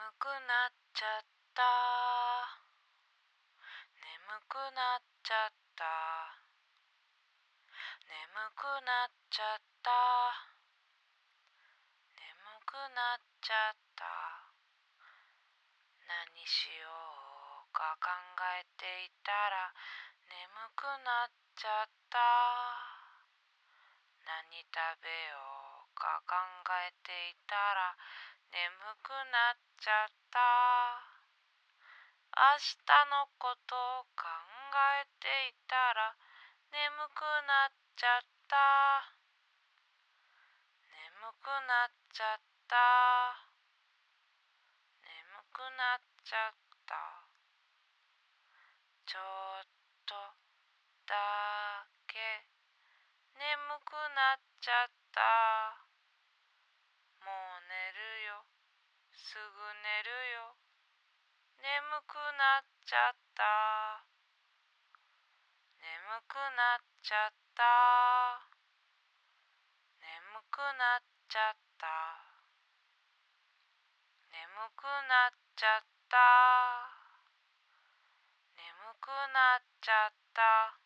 くなっちゃった。眠くなっちゃった。眠くなっちゃった。眠くなっちゃった。何しようか考えていたら眠くなっちゃった。何食べようか考えていたら眠くなっちゃった。明日のことを考えていたら眠くなっちゃった。眠くなっちゃった。眠くなっちゃった。ちょっとだけ眠くなっちゃった。もう寝るよ。すぐ寝るよ。眠くなっちゃった。眠くなっちゃった。眠くなっちゃった。眠くなっちゃった。眠くなっちゃった。